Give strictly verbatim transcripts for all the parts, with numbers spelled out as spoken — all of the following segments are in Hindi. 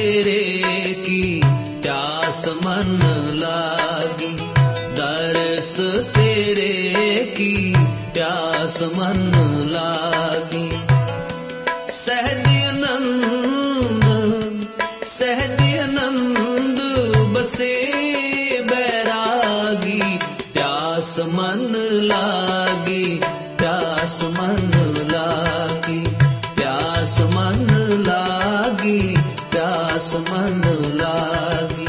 तेरे की प्यास मन लागी, दर्श तेरे की प्यास मन लागी। सहज आनंद सहज आनंद बसे बैरागी, प्यास मन लागी, प्यास मन लागी, प्यास मन लागी, प्यास मन लागी।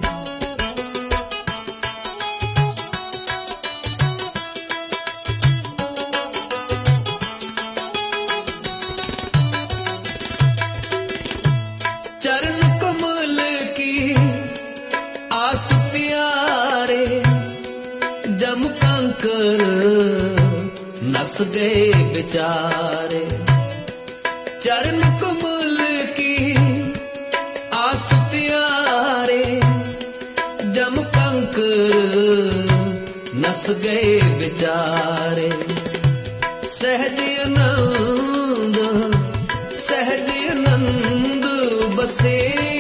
चरण कमल की आस प्यारे, जम कंकर नस गए बेचारे। चरण कमल की आस प्यारे, जम कंकर नस गए बेचारे। सहज आनंद सहज आनंद बसे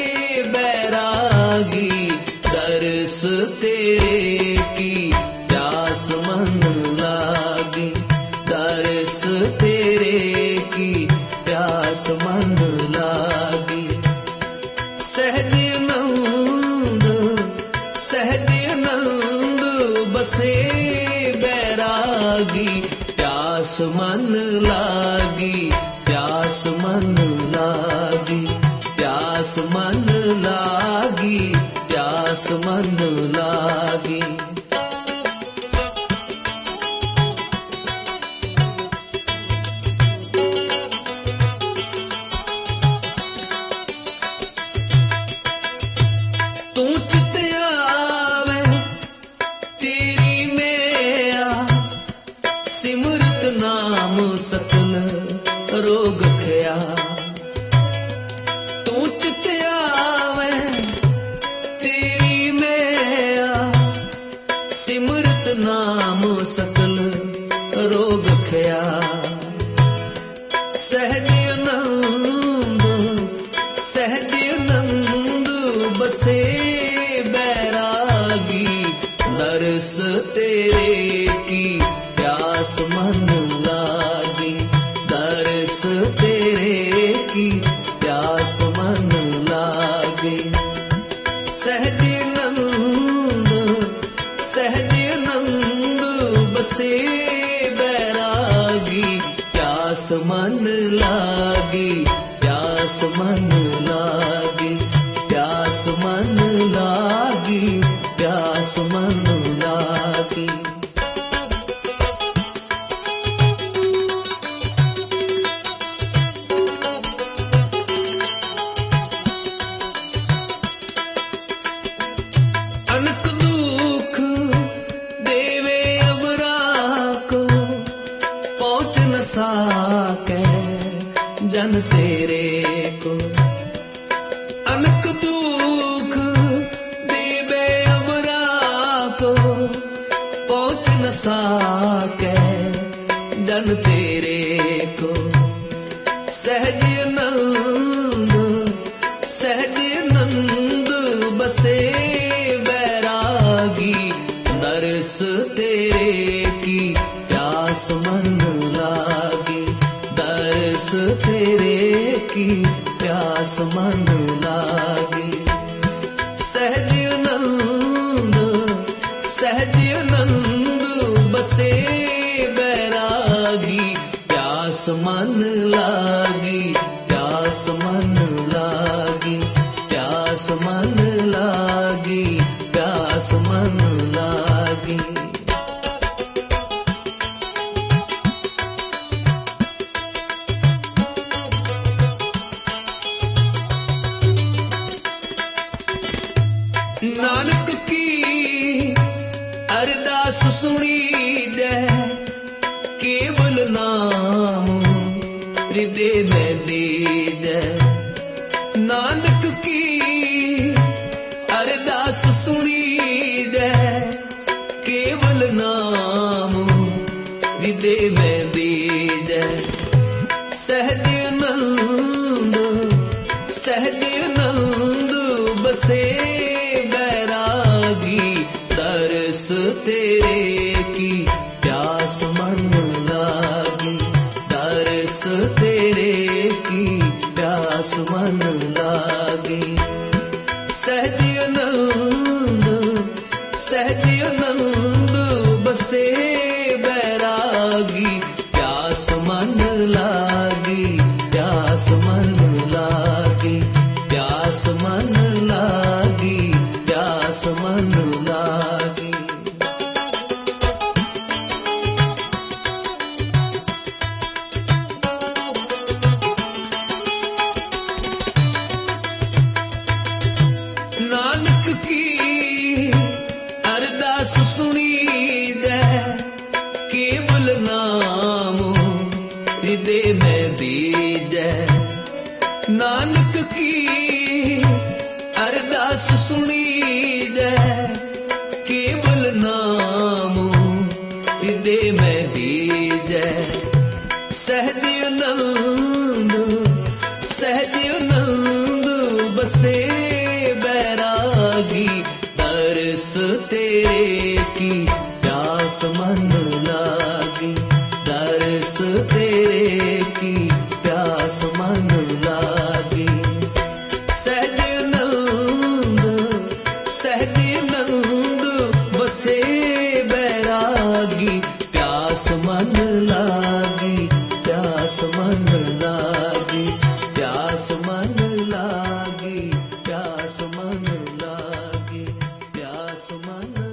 बैरागी, दर्श तेरे की प्यास मन लागी, दर्श तेरे की प्यास मन लागी। सहज आनंद सहज आनंद बसे बैरागी, प्यास मन लागी, प्यास मन लागी, प्यास मन लागी, प्यास मन लागी। तू चित आवे तेरी में आ, सिमरत नाम सकल रोग खया। तू चित आवे तेरी में आ, सिमरत नाम सकल रोग खया। सहज आनंद सहज आनंद बसे बैरागी, दर्श तेरे की प्यास मन लागी, दर्श तेरे की प्यास मन लागी। सहज आनंद सहज आनंद बसे बैरागी, प्यास मन लागी, प्यास मन लागी, प्यास मन लागी, प्यास मन लागी। अनक दुख देवे अबरा को, पहुंच न साके जन तेरे को। अनक दुख देवे अबरा को, पहुंच न साके जन तेरे को। सहज आनंद सहज आनंद बसे बैरागी, दर्श तेरे की प्यास मन लागी, दर्श तेरे की प्यास मन लागी। सहज आनंद सहज आनंद बसे बैरागी, प्यास मन लागी, प्यास मन लागी, प्यास मन लागी, प्यास मन लागी। नानक की अरदास सुनी दे, केवल नाम हृदय में दे दे। नानक की अरदास सुनी दे, केवल नाम हृदय में दे दे। सहज आनंद सहज सहज नंद बसे बैरागी, तरस तेरे की प्यास मन लागी, तरस तेरे की प्यास मन लागी। सहज नंद सहज नंद बसे बैरागी, प्यास मन लागी, प्यास मन लागी, प्यास मन लागी, प्यास मन लागी। नानक की अरदास सुनी दे, केवल नाम हृदय में दीजै। नानक की अरदास सुनी दे, केवल नाम हृदय में दीजै। सहज नंद सहज नंद बसे बैरागी, तरस तेरे की प्यास मन लागी, तरस तेरे की प्यास मन लागी। सहज नंद सहज नंद बसे बैरागी, प्यास मन लागी, प्यास मन लागी, प्यास मन लागी, प्यास मन लागी, प्यास मन